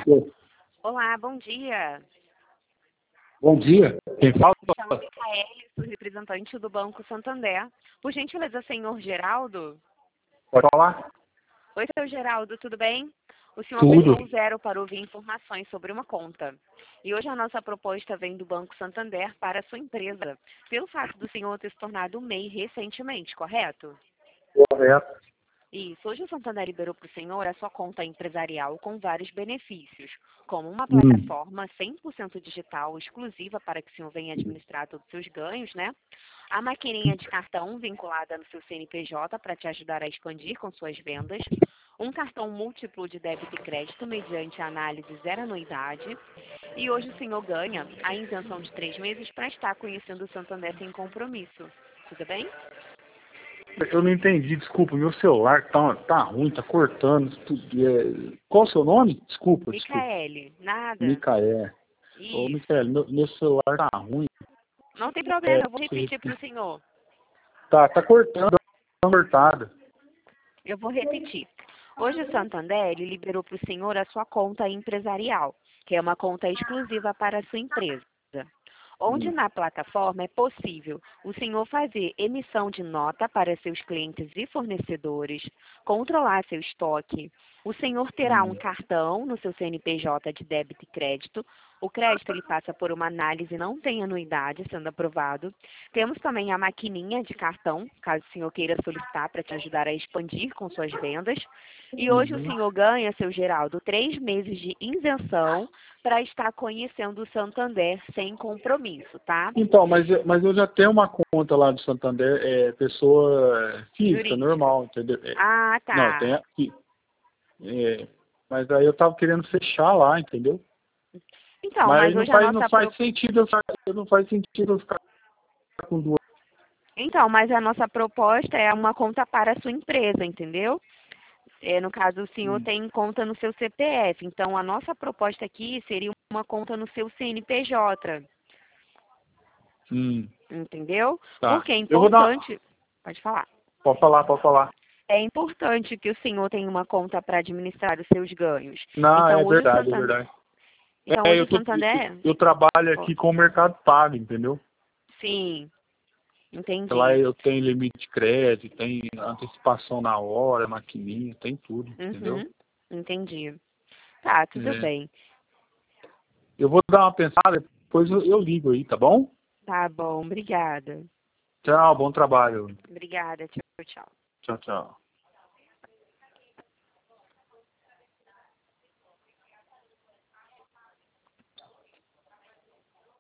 Olá, bom dia. Bom dia. Quem fala? Me chamo Micaele, sou representante do Banco Santander. Por gentileza, senhor Geraldo? Pode falar? Oi, seu Geraldo, tudo bem? O senhor Tudo. apertou o 0 para ouvir informações sobre uma conta. E hoje a nossa proposta vem do Banco Santander para a sua empresa, pelo fato do senhor ter se tornado MEI recentemente, correto? Correto. Isso. Hoje o Santander liberou para o senhor a sua conta empresarial com vários benefícios, como uma Hum. plataforma 100% digital, exclusiva para que o senhor venha administrar todos os seus ganhos, né? A maquininha de cartão vinculada no seu CNPJ para te ajudar a expandir com suas vendas. Um cartão múltiplo de débito e crédito mediante análise zero anuidade. E hoje o senhor ganha a isenção de 3 meses para estar conhecendo o Santander sem compromisso. Tudo bem? Eu não entendi, desculpa, meu celular tá ruim, tá cortando. Qual o seu nome? Desculpa. Micaele, nada. Micael. Ô, Isso. Micael, meu celular tá ruim. Não tem problema, eu vou repetir para o senhor. Tá cortando, tá cortada. Eu vou repetir. Hoje o Santander ele liberou para o senhor a sua conta empresarial, que é uma conta exclusiva para a sua empresa, onde na plataforma é possível o senhor fazer emissão de nota para seus clientes e fornecedores, controlar seu estoque. O senhor terá um cartão no seu CNPJ de débito e crédito. O crédito ele passa por uma análise, não tem anuidade sendo aprovado. Temos também a maquininha de cartão, caso o senhor queira solicitar para te ajudar a expandir com suas vendas. E hoje o senhor ganha, seu Geraldo, 3 meses de isenção para estar conhecendo o Santander sem compromisso, tá? Então, mas eu já tenho uma conta lá do Santander, pessoa física, Jurídica. normal, entendeu? Ah, Não, tá. tem aqui. Mas aí eu tava querendo fechar lá, entendeu? Então, Mas mas hoje a nossa não faz sentido eu ficar com duas. Então, mas a nossa proposta é uma conta para a sua empresa, entendeu? No caso, o senhor tem conta no seu CPF. Então, a nossa proposta aqui seria uma conta no seu CNPJ. Entendeu? Tá. Porque é Eu vou dar. importante. Pode falar. Pode falar. É importante que o senhor tenha uma conta para administrar os seus ganhos. Não, Então, é hoje o verdade, é Santander. verdade. Então, hoje o Eu Santander. trabalho aqui com o Mercado Pago, entendeu? Sim, Lá entendi. eu tenho limite de crédito, tem antecipação na hora, maquininha, tem tudo, entendeu? Uhum, entendi. Tá, tudo É. bem. Eu vou dar uma pensada, depois eu ligo aí, tá bom? Tá bom, obrigada. Tchau, bom trabalho. Obrigada, tchau, tchau. Tchau.